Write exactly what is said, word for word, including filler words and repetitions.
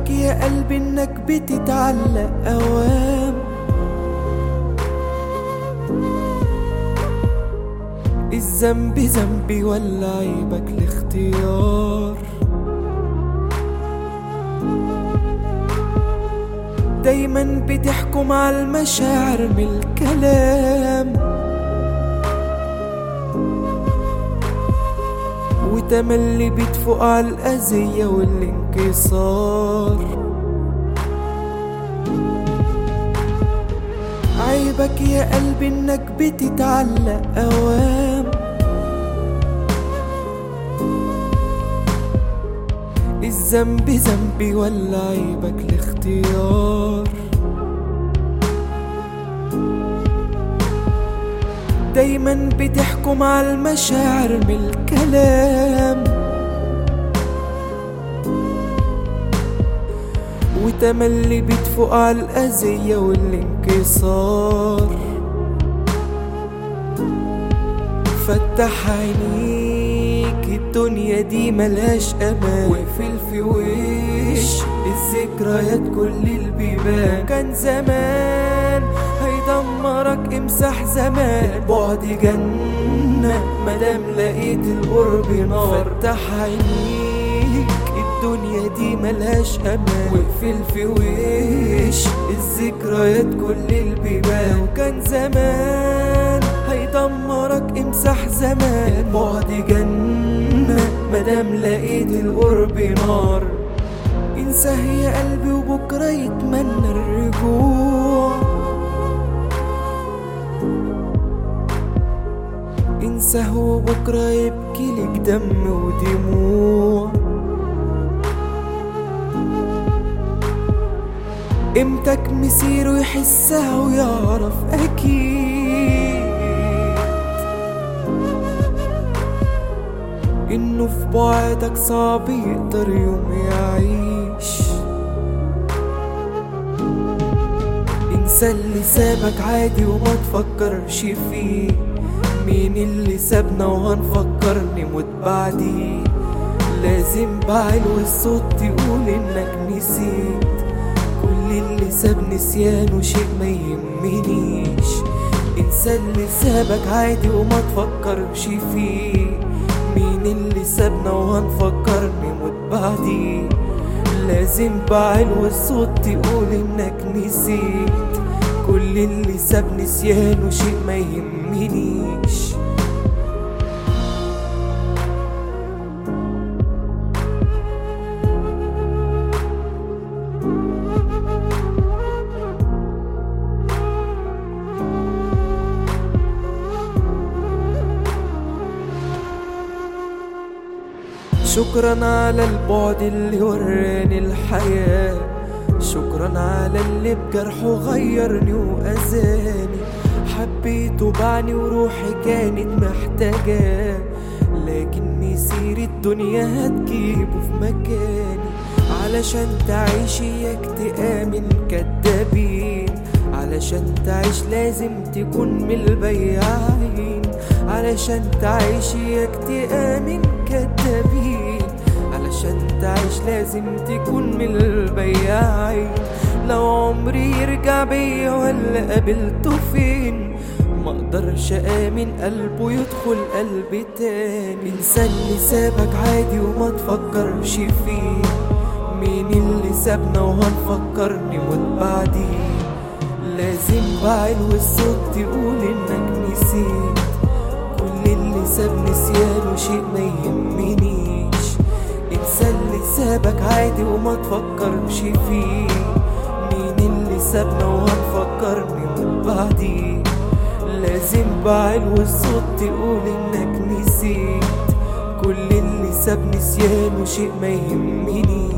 عيبك يا قلبي انك بتتعلق اوام. الذنب ذنبي ولا عيبك الاختيار؟ دايما بتحكم على المشاعر من الكلام، وتملي بتفوق على الأذية والانكسار. عيبك يا قلبي انك بتتعلق اوام. الذنب ذنبي ولا عيبك الاختيار؟ دايما بتحكم على المشاعر من الكلام، وتملي بتفوق على الأذية والانكسار. فتح عينيك الدنيا دي ملهاش امان، واقفل في وش الذكريات كل البيبان. كان زمان هيدمرك امسح زمان، البعد جنة مادام لقيت القرب نار. فتح عينيك الدنيا دي ملهاش امان، واقفل في وش الذكريات كل البيبان. وكان زمان هيدمرك امسح زمان، البعد جنة مادام لقيت القرب نار. انساه يا قلبي وبكرة يتمنى الرجوع، انساه وبكرة يبكي لك دم ودموع. امتك مسيره يحسها ويعرف اكيد انه في بعدك صعب يقدر يوم يعيش. انسى اللي سابك عادي وما تفكرش فيه، مين اللي سابنا وهنفكر نموت بعديه. لازم بعلو الصوت تقول انك نسيت، كل اللي ساب نسيانه شيء ما يهمنيش. انسى اللي سابك عادي وما تفكرش فيه، مين اللي سابنا وهنفكر نموت بعديه. لازم بعلو الصوت تقول انك نسيت، كل اللي ساب نسيانه شيء ما يهمنيش. شكرا على البعد اللي وراني الحياة، شكرا على اللي بجرحه غيرني وأذاني. حبيته بعني وروحي كانت محتاجاه، لكن مسير الدنيا هتجيبه في مكاني. علشان تعيش ياك تآمن كدابين، علشان تعيش لازم تكون من البياعين. علشان تعيش ياك تآمن كدابين، علشان تعيش لازم تكون من البياعين. لو عمري يرجع بيا ولا قابلته فين، مقدرش آمن قلبه يدخل قلبي تاني. انسى اللي سابك عادي وما تفكرش فيه، مين اللي سابنا وهنفكر نموت بعديه. لازم بعلو الصوت تقول انك نسيت، كل اللي ساب نسيانه شيء ما يهمنيش. انسى اللي سابك عادي وما تفكرش فيه، مين اللي سابنا وهنفكر نموت بعديه. لازم بعلو الصوت تقول انك نسيت، كل اللي ساب نسيانه شيء ما يهمنيش.